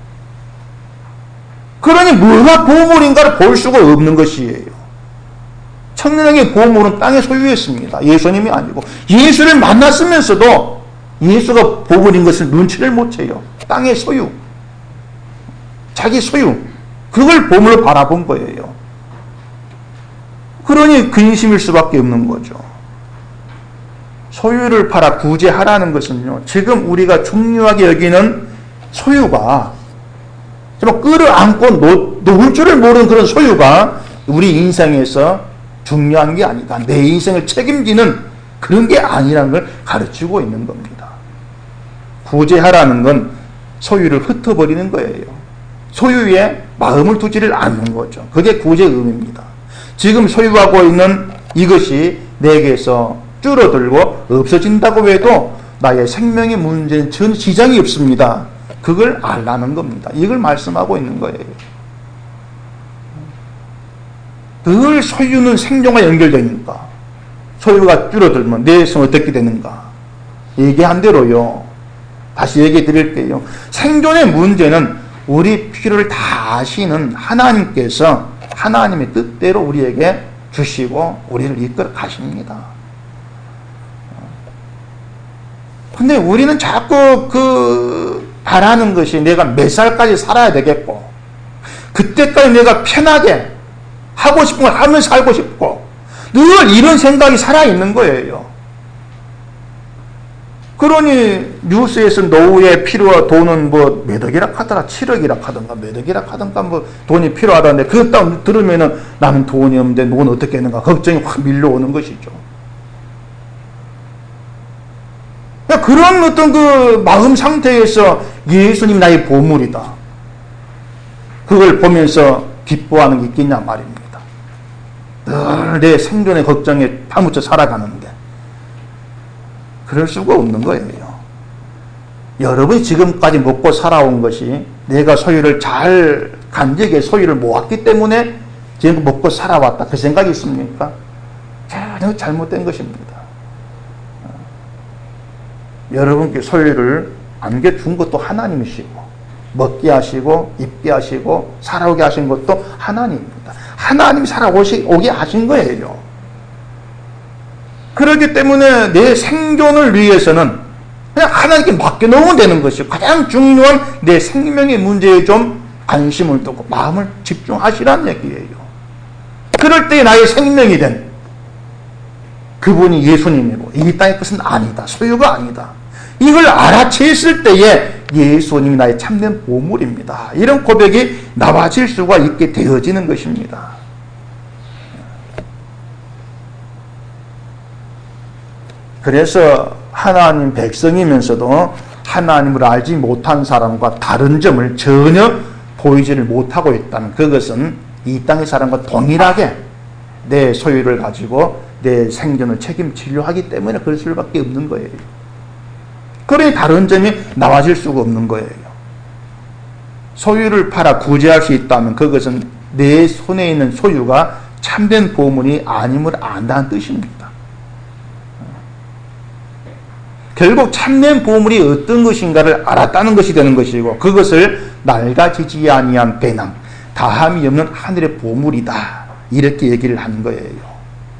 그러니 뭐가 보물인가를 볼 수가 없는 것이에요. 청년에게 보물은 땅의 소유였습니다. 예수님이 아니고. 예수를 만났으면서도 예수가 보물인 것을 눈치를 못 채요. 땅의 소유, 자기 소유, 그걸 보물로 바라본 거예요. 그러니 근심일 수밖에 없는 거죠. 소유를 팔아 구제하라는 것은요, 지금 우리가 중요하게 여기는 소유가 정말 끌어안고 놓, 놓을 줄을 모르는 그런 소유가 우리 인생에서 중요한 게 아니다, 내 인생을 책임지는 그런 게 아니라는 걸 가르치고 있는 겁니다. 구제하라는 건 소유를 흩어버리는 거예요. 소유에 마음을 두지를 않는 거죠. 그게 구제의 의미입니다. 지금 소유하고 있는 이것이 내게서 줄어들고 없어진다고 해도 나의 생명의 문제는 전 지장이 없습니다. 그걸 알라는 겁니다. 이걸 말씀하고 있는 거예요. 늘 소유는 생존과 연결되니까 소유가 줄어들면 내 생은 어떻게 되는가? 얘기한 대로요. 다시 얘기해 드릴게요. 생존의 문제는 우리 필요를 다 아시는 하나님께서 하나님의 뜻대로 우리에게 주시고 우리를 이끌어 가십니다. 근데 우리는 자꾸 그 바라는 것이 내가 몇 살까지 살아야 되겠고 그때까지 내가 편하게 하고 싶은 걸 하면서 살고 싶고 늘 이런 생각이 살아있는 거예요. 그러니 뉴스에서 노후에 필요한 돈은 뭐 몇 억이라 하더라, 칠억이라 하던가 몇 억이라 하던가 뭐 돈이 필요하다는데 그거 딱 들으면은 나는 돈이 없는데 누군 어떻게 했는가 걱정이 확 밀려오는 것이죠. 그런 어떤 그 마음 상태에서 예수님이 나의 보물이다, 그걸 보면서 기뻐하는 게 있겠냐 말입니다. 늘 내 생존의 걱정에 파묻혀 살아가는데 그럴 수가 없는 거예요. 여러분이 지금까지 먹고 살아온 것이 내가 소유를 잘 간직에 소유를 모았기 때문에 지금 먹고 살아왔다, 그 생각이 있습니까? 전혀 잘못된 것입니다. 여러분께 소유를 안겨준 것도 하나님이시고 먹게 하시고 입게 하시고 살아오게 하신 것도 하나님입니다. 하나님이 살아오게 하신 거예요. 그렇기 때문에 내 생존을 위해서는 그냥 하나님께 맡겨놓으면 되는 것이고 가장 중요한 내 생명의 문제에 좀 관심을 두고 마음을 집중하시라는 얘기예요. 그럴 때 나의 생명이 된 그분이 예수님이고 이 땅의 것은 아니다, 소유가 아니다, 이걸 알아챘을 때에 예수님이 나의 참된 보물입니다, 이런 고백이 나와질 수가 있게 되어지는 것입니다. 그래서 하나님 백성이면서도 하나님을 알지 못한 사람과 다른 점을 전혀 보이지를 못하고 있다는, 그것은 이 땅의 사람과 동일하게 내 소유를 가지고 내 생존을 책임지려 하기 때문에 그럴 수밖에 없는 거예요. 그러니 다른 점이 나와질 수가 없는 거예요. 소유를 팔아 구제할 수 있다면 그것은 내 손에 있는 소유가 참된 보물이 아님을 안다는 뜻입니다. 결국 참된 보물이 어떤 것인가를 알았다는 것이 되는 것이고, 그것을 낡아지지 아니한 배낭, 다함이 없는 하늘의 보물이다, 이렇게 얘기를 하는 거예요.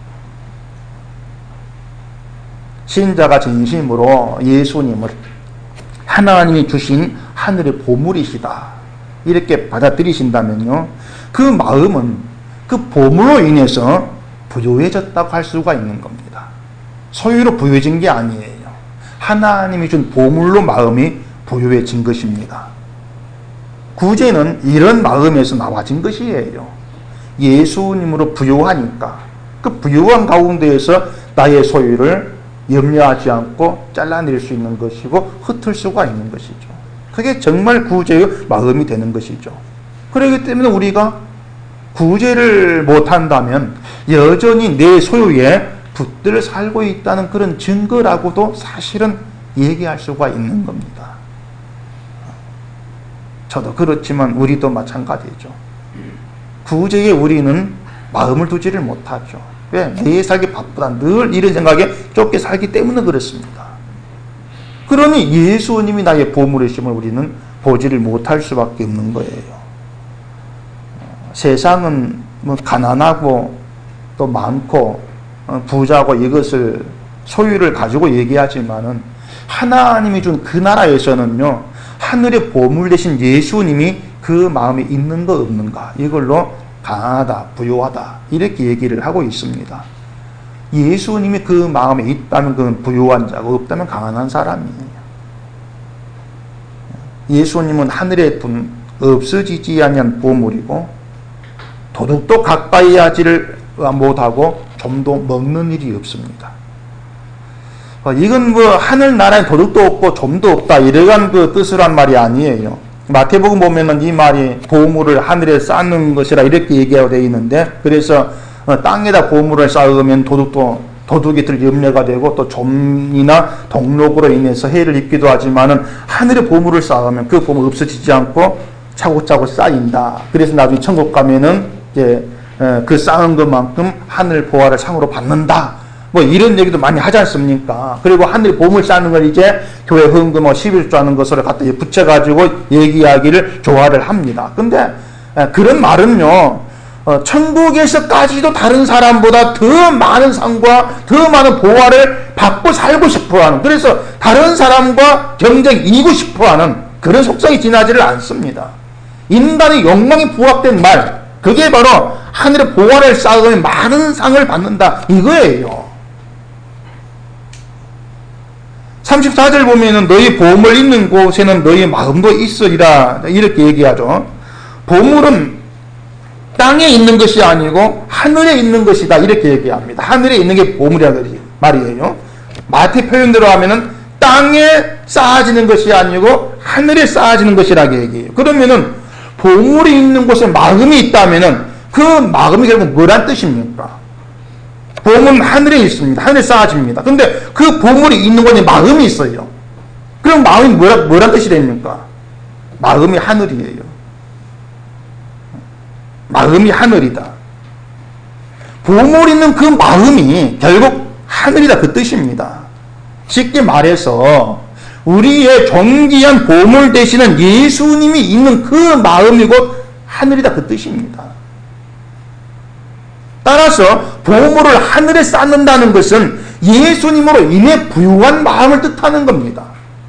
신자가 진심으로 예수님을 하나님이 주신 하늘의 보물이시다, 이렇게 받아들이신다면요, 그 마음은 그 보물로 인해서 부유해졌다고 할 수가 있는 겁니다. 소유로 부유해진 게 아니에요. 하나님이 준 보물로 마음이 부유해진 것입니다. 구제는 이런 마음에서 나와진 것이에요. 예수님으로 부유하니까 그 부유한 가운데에서 나의 소유를 염려하지 않고 잘라낼 수 있는 것이고 흩을 수가 있는 것이죠. 그게 정말 구제의 마음이 되는 것이죠. 그렇기 때문에 우리가 구제를 못한다면 여전히 내 소유에 붙들어 살고 있다는 그런 증거라고도 사실은 얘기할 수가 있는 겁니다. 저도 그렇지만 우리도 마찬가지죠. 구제에 우리는 마음을 두지를 못하죠. 왜? 매일 살기 바쁘다, 늘 이런 생각에 쫓겨 살기 때문에 그렇습니다. 그러니 예수님이 나의 보물이심을 우리는 보지를 못할 수밖에 없는 거예요. 세상은 뭐 가난하고 또 많고 부자고 이것을 소유를 가지고 얘기하지만은 하나님이 준 그 나라에서는요, 하늘의 보물 대신 예수님이 그 마음에 있는가 없는가, 이걸로 강하다, 부유하다, 이렇게 얘기를 하고 있습니다. 예수님이 그 마음에 있다면 그건 부유한 자고 없다면 가난한 사람이에요. 예수님은 하늘의 분, 없어지지 아니한 보물이고 도둑도 가까이 하지를 못하고 좀도 먹는 일이 없습니다. 이건 뭐 하늘나라에 도둑도 없고 좀도 없다, 이러한 그 뜻을 한 말이 아니에요. 마태복음 보면은 이 말이 보물을 하늘에 쌓는 것이라 이렇게 얘기하고 되어 있는데, 그래서 땅에다 보물을 쌓으면 도둑도 도둑이 들 염려가 되고 또 좀이나 동록으로 인해서 해를 입기도 하지만은 하늘에 보물을 쌓으면 그 보물 없어지지 않고 차곡차곡 쌓인다. 그래서 나중에 천국 가면은 이제 그 쌓은 것만큼 하늘 보화를 상으로 받는다, 뭐 이런 얘기도 많이 하지 않습니까? 그리고 하늘 보물 쌓는 걸 이제 교회 헌금하고 십일조 하는 것으로 갖다 붙여가지고 얘기하기를 좋아를 합니다. 근데 그런 말은요, 어, 천국에서까지도 다른 사람보다 더 많은 상과 더 많은 보화를 받고 살고 싶어하는, 그래서 다른 사람과 경쟁 이기고 싶어하는 그런 속성이 지나지를 않습니다. 인간의 욕망이 부합된 말, 그게 바로 하늘의 보화를 쌓으면 많은 상을 받는다, 이거예요. 삼십사 절 보면은 너희 보물 있는 곳에는 너희 마음도 있으리라, 이렇게 얘기하죠. 보물은 땅에 있는 것이 아니고 하늘에 있는 것이다, 이렇게 얘기합니다. 하늘에 있는 게 보물이라는 말이에요. 마태 표현대로 하면은 땅에 쌓아지는 것이 아니고 하늘에 쌓아지는 것이라고 얘기해요. 그러면은 보물이 있는 곳에 마음이 있다면은 그 마음이 결국 뭐란 뜻입니까? 보물은 하늘에 있습니다. 하늘에 쌓아집니다. 근데 그 보물이 있는 곳에 마음이 있어요. 그럼 마음이 뭐라, 뭐란 뜻이 됩니까? 마음이 하늘이에요. 마음이 하늘이다. 보물 있는 그 마음이 결국 하늘이다, 그 뜻입니다. 쉽게 말해서 우리의 존귀한 보물 되시는 예수님이 있는 그 마음이 곧 하늘이다, 그 뜻입니다. 따라서 보물을 하늘에 쌓는다는 것은 예수님으로 인해 부유한 마음을 뜻하는 겁니다.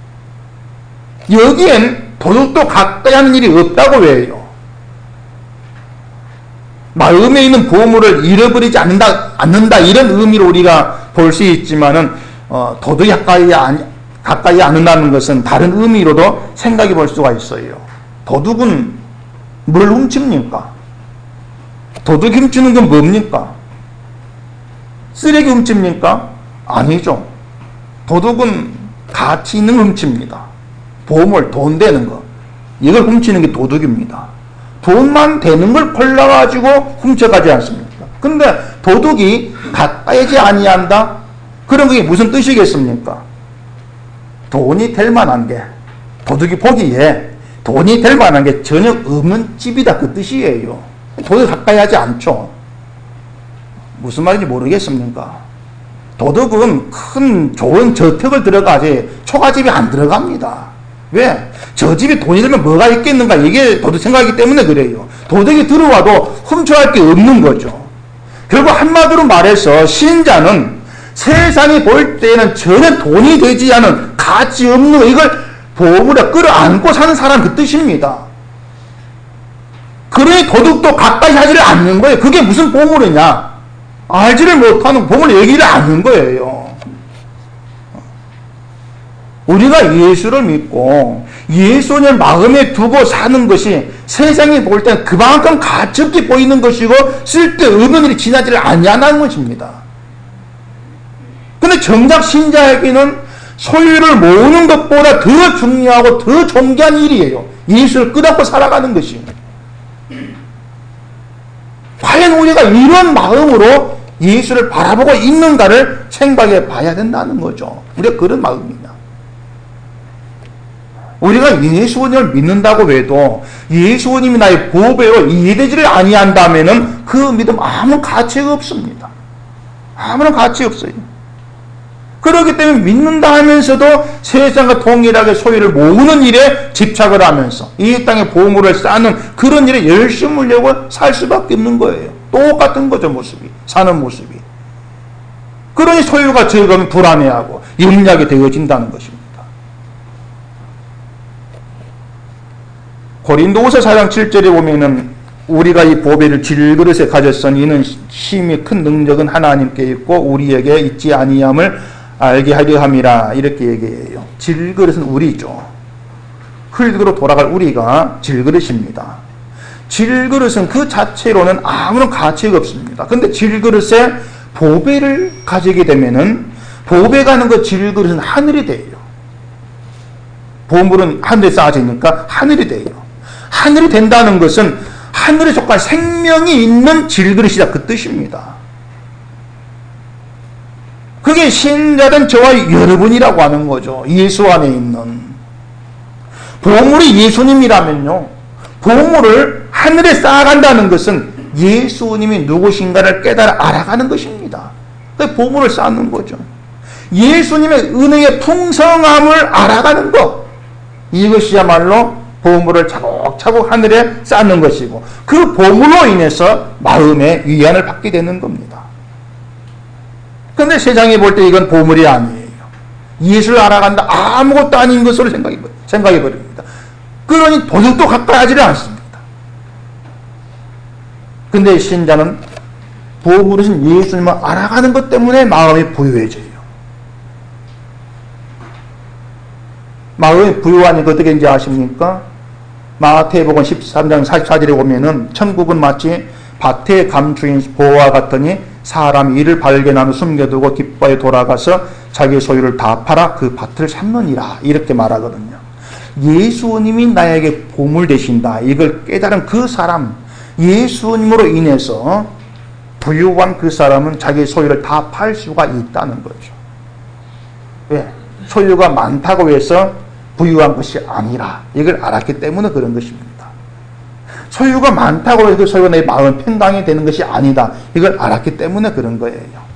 여기엔 도둑도 가까이 하는 일이 없다고 해요. 마음에 있는 보물을 잃어버리지 않는다, 않는다 이런 의미로 우리가 볼 수 있지만은 어, 도둑이 가까이 안, 가까이 않는다는 것은 다른 의미로도 생각해 볼 수가 있어요. 도둑은 뭘 훔칩니까? 도둑이 훔치는 건 뭡니까? 쓰레기 훔칩니까? 아니죠. 도둑은 가치 있는 걸 훔칩니다. 보물, 돈 되는 거, 이걸 훔치는 게 도둑입니다. 돈만 되는 걸 골라가지고 훔쳐가지 않습니까? 근데 도둑이 가까이지 아니한다? 그런 게 무슨 뜻이겠습니까? 돈이 될 만한 게, 도둑이 보기에 돈이 될 만한 게 전혀 없는 집이다, 그 뜻이에요. 도둑 가까이 하지 않죠. 무슨 말인지 모르겠습니까? 도덕은 큰 좋은 저택을 들어가지 초가집이 안 들어갑니다. 왜? 저 집에 돈이 들면 뭐가 있겠는가, 이게 도덕 생각이기 때문에 그래요. 도덕이 들어와도 훔쳐갈 게 없는 거죠. 결국 한마디로 말해서 신자는 세상이 볼 때는 전혀 돈이 되지 않은 가치 없는 이걸 보물에 끌어안고 사는 사람 그 뜻입니다. 그러니 도둑도 가까이 하지를 않는 거예요. 그게 무슨 보물이냐? 알지를 못하는 보물 얘기를 않는 거예요. 우리가 예수를 믿고 예수를 마음에 두고 사는 것이 세상이 볼 때는 그만큼 가치 없게 보이는 것이고 쓸데없는 일이 지나지를 아니하는 것입니다. 근데 정작 신자에게는 소유를 모으는 것보다 더 중요하고 더 존귀한 일이에요. 예수를 끄닫고 살아가는 것이. 과연 우리가 이런 마음으로 예수를 바라보고 있는가를 생각해 봐야 된다는 거죠. 우리가 그런 마음이냐. 우리가 예수님을 믿는다고 해도 예수님이 나의 보배로 이해되지를 아니한다면은 그 믿음 아무 가치가 없습니다. 아무런 가치 없어요. 그렇기 때문에 믿는다 하면서도 세상과 동일하게 소유를 모으는 일에 집착을 하면서 이 땅에 보물을 쌓는 그런 일에 열심히 하려고 살 수밖에 없는 거예요. 똑같은 거죠, 모습이. 사는 모습이. 그러니 소유가 적으면 불안해하고 염려하게 되어진다는 것입니다. 고린도후서 사 장 칠 절에 보면은 우리가 이 보배를 질그릇에 가졌으니 이는 심히 큰 능력은 하나님께 있고 우리에게 있지 아니함을 알게 하려 함이라, 이렇게 얘기해요. 질그릇은 우리죠. 흙으로 돌아갈 우리가 질그릇입니다. 질그릇은 그 자체로는 아무런 가치가 없습니다. 근데 질그릇에 보배를 가지게 되면은 보배가 하는 그 질그릇은 하늘이 돼요. 보물은 하늘에 쌓아지니까 하늘이 돼요. 하늘이 된다는 것은 하늘에 속한 생명이 있는 질그릇이다, 그 뜻입니다. 그게 신자된 저와 여러분이라고 하는 거죠. 예수 안에 있는. 보물이 예수님이라면요, 보물을 하늘에 쌓아간다는 것은 예수님이 누구신가를 깨달아 알아가는 것입니다. 그 보물을 쌓는 거죠. 예수님의 은혜의 풍성함을 알아가는 것, 이것이야말로 보물을 차곡차곡 하늘에 쌓는 것이고 그 보물로 인해서 마음의 위안을 받게 되는 겁니다. 그런데 세상에 볼 때 이건 보물이 아니에요. 예수를 알아간다, 아무것도 아닌 것으로 생각해, 생각해 버립니다. 그러니 도둑도 가까이 하지를 않습니다. 근데 신자는 보물은 예수님을 알아가는 것 때문에 마음이 부유해져요. 마음이 부유하니까 어떻게 인지 아십니까? 마태복음 십삼 장 사십사 절에 보면은 천국은 마치 밭의 감추인 보와 같으니 사람이 이를 발견한 후 숨겨두고 깃바에 돌아가서 자기 소유를 다 팔아 그 밭을 샀느니라, 이렇게 말하거든요. 예수님이 나에게 보물 되신다, 이걸 깨달은 그 사람, 예수님으로 인해서 부유한 그 사람은 자기 소유를 다 팔 수가 있다는 거죠. 왜? 소유가 많다고 해서 부유한 것이 아니라 이걸 알았기 때문에 그런 것입니다. 소유가 많다고 해서 그 소유가 내 마음 평강이 되는 것이 아니다, 이걸 알았기 때문에 그런 거예요.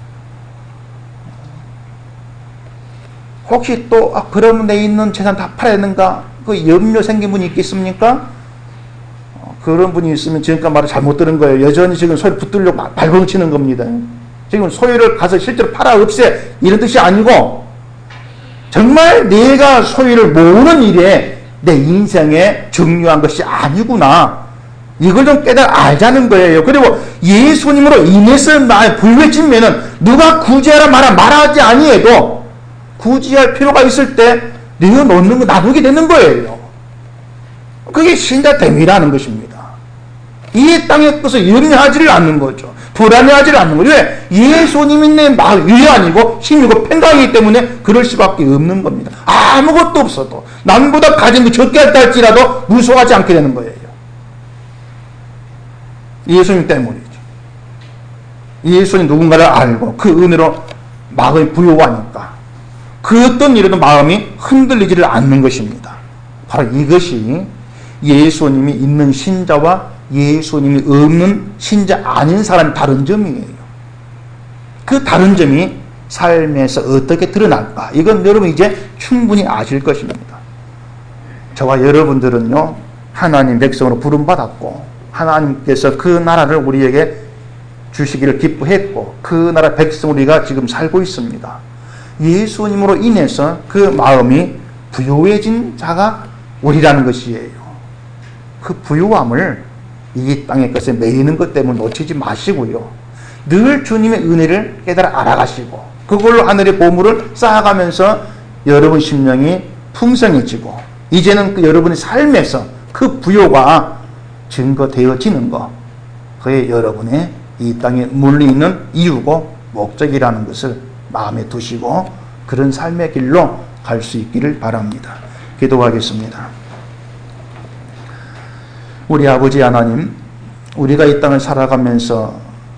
혹시 또 아, 그러면 내 있는 재산 다 팔아야 되는가, 그 염려 생긴 분이 있겠습니까? 어, 그런 분이 있으면 지금까지 말을 잘못 들은 거예요. 여전히 지금 소유를 붙들려고 발버둥 치는 겁니다. 지금 소유를 가서 실제로 팔아 없애, 이런 뜻이 아니고 정말 내가 소유를 모으는 일에 내 인생에 중요한 것이 아니구나, 이걸 좀 깨달아 알자는 거예요. 그리고 예수님으로 인해서 나의 부유해지면은 누가 구제하라 말아 말하지 아니해도 구제할 필요가 있을 때 내가 놓는 거 나누게 되는 거예요. 그게 신자됨이라는 것입니다. 이 땅의 것을 염려하지를 않는 거죠. 불안해하지를 않는 거죠. 왜? 예수님이 내 마음 위안이고 힘이고 평강이기 때문에 그럴 수밖에 없는 겁니다. 아무것도 없어도 남보다 가진 게 적게 할다 할지라도 무서워하지 않게 되는 거예요. 예수님 때문이죠. 예수님 누군가를 알고 그 은혜로 마음이 부유하니까 그 어떤 일에도 마음이 흔들리지를 않는 것입니다. 바로 이것이 예수님이 있는 신자와 예수님이 없는 신자 아닌 사람의 다른 점이에요. 그 다른 점이 삶에서 어떻게 드러날까? 이건 여러분 이제 충분히 아실 것입니다. 저와 여러분들은요, 하나님 백성으로 부름받았고, 하나님께서 그 나라를 우리에게 주시기를 기뻐했고, 그 나라 백성으로 우리가 지금 살고 있습니다. 예수님으로 인해서 그 마음이 부유해진 자가 우리라는 것이에요. 그 부유함을 이 땅의 것에 매이는 것 때문에 놓치지 마시고요. 늘 주님의 은혜를 깨달아 알아가시고, 그걸로 하늘의 보물을 쌓아가면서 여러분 심령이 풍성해지고, 이제는 그 여러분의 삶에서 그 부요가 증거되어지는 것, 그게 여러분의 이 땅에 물리 있는 이유고 목적이라는 것을 마음에 두시고 그런 삶의 길로 갈 수 있기를 바랍니다. 기도하겠습니다. 우리 아버지 하나님, 우리가 이 땅을 살아가면서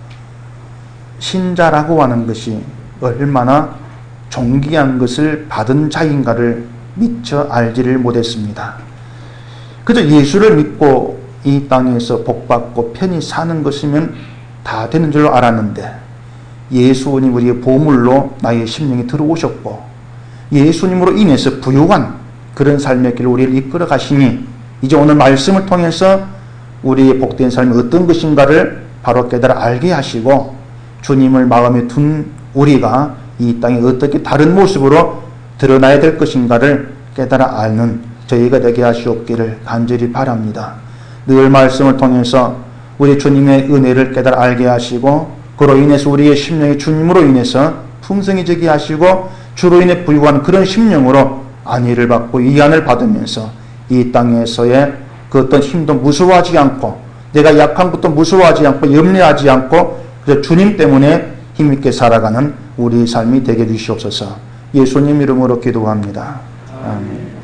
신자라고 하는 것이 얼마나 존귀한 것을 받은 자인가를 미처 알지를 못했습니다. 그저 예수를 믿고 이 땅에서 복받고 편히 사는 것이면 다 되는 줄로 알았는데, 예수님 우리의 보물로 나의 심령에 들어오셨고, 예수님으로 인해서 부유한 그런 삶의 길을 우리를 이끌어 가시니, 이제 오늘 말씀을 통해서 우리의 복된 삶이 어떤 것인가를 바로 깨달아 알게 하시고, 주님을 마음에 둔 우리가 이 땅에 어떻게 다른 모습으로 드러나야 될 것인가를 깨달아 아는 저희가 되게 하시옵기를 간절히 바랍니다. 늘 말씀을 통해서 우리 주님의 은혜를 깨달아 알게 하시고, 그로 인해서 우리의 심령이 주님으로 인해서 풍성해지게 하시고, 주로 인해 부유한 그런 심령으로 안위를 받고 위안을 받으면서 이 땅에서의 그 어떤 힘도 무서워하지 않고, 내가 약한 것도 무서워하지 않고 염려하지 않고, 그래서 주님 때문에 힘있게 살아가는 우리 삶이 되게 해주시옵소서. 예수님 이름으로 기도합니다. 아멘.